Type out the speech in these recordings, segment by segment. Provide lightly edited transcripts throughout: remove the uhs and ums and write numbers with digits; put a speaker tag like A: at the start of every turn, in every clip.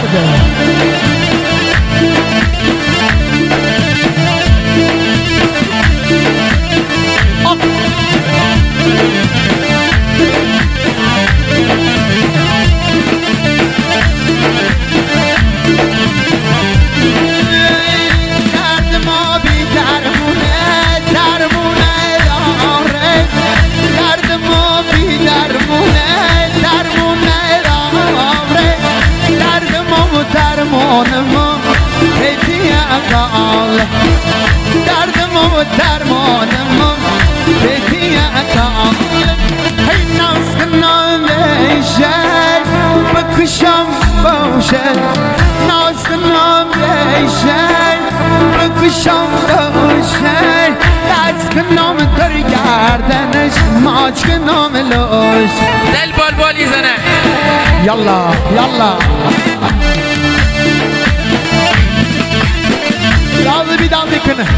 A: درده درمانم هدیه اقال دردم و درمانم هدیه اقال هی ناز کنم بیشه بکشم باشه ناز کنم بیشه بکشم باشه دست کنم در گردنش ماچ کنم لوش
B: دل بلبلی زنه
A: یلا یلا داده بی داده کنه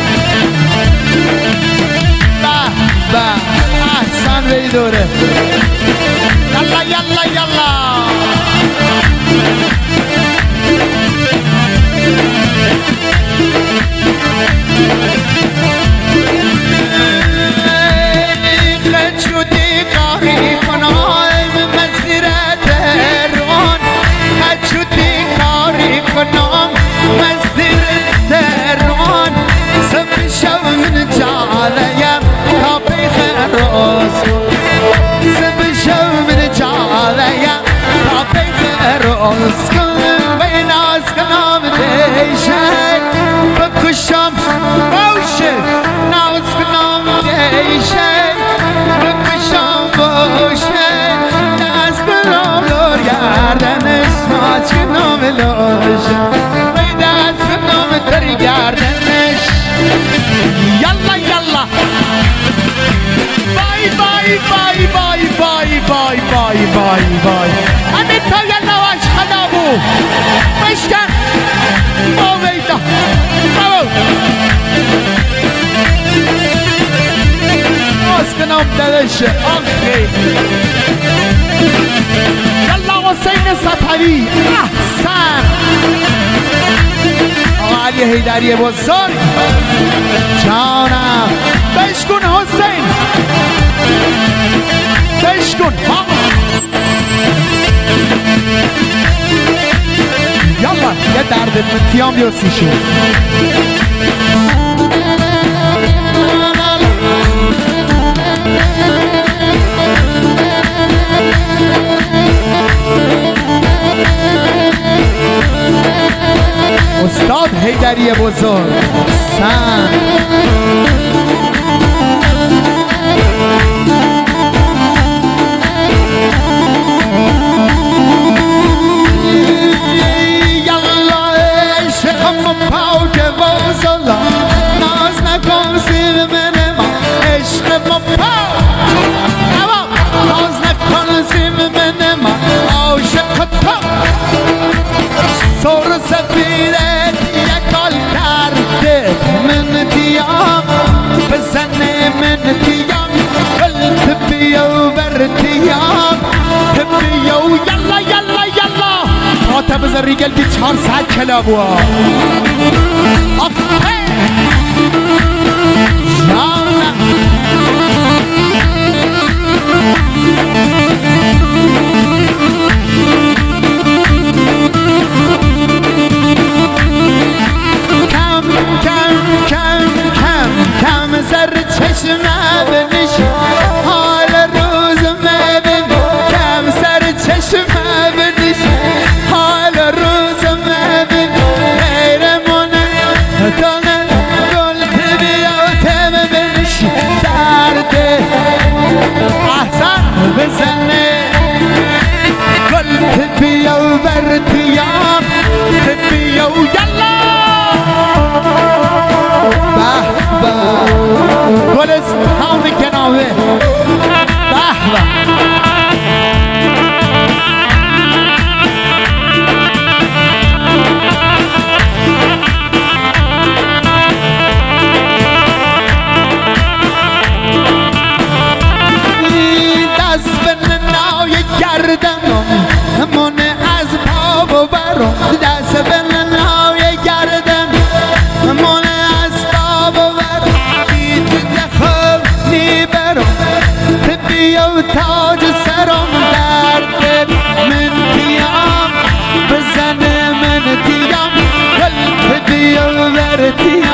A: به احسن بی دوره یلا یلا یلا خجودی کاری کنم مسیرت رون خجودی کاری کنم مسیرت رون سب شب من جالیم تا پیخ روز سب شب من جالیم تا پیخ روز کنم بین از کنم دیشن بکشم باشه ناز کنم دیشن بکشم باشه ناز کنم لور گردنش ماچ کنم لوش بین از کنم در گردنش یلا یلا بای بای بای بای بای بای بای بای بای همین تا یلا واش خدابو بشکن او بیتا او باز کنم دلش آخی یلا حسین صفوی احسن علی حیدری بزرگ جانم بشکن حسین بشکن یالا یه درد منتیام بیوسیشون استاد حیدری بزرگ سن یالا عشقم پاک بازلا ناز نکن سیر من ما عشقم پاک ناز نکن سیر من ما عاشق تو سر سفیره یکال کرده من دیام بزنه من دیام قلت بیو بر دیام بیو یلا یلا یلا تا بزن ریگل دی 400 کلا بوا کم زر چشمه بنش حال روز مبین کم سر چشمه بنش حال روز مبین غیر منه دانه گل بیا تم بنش ورتيام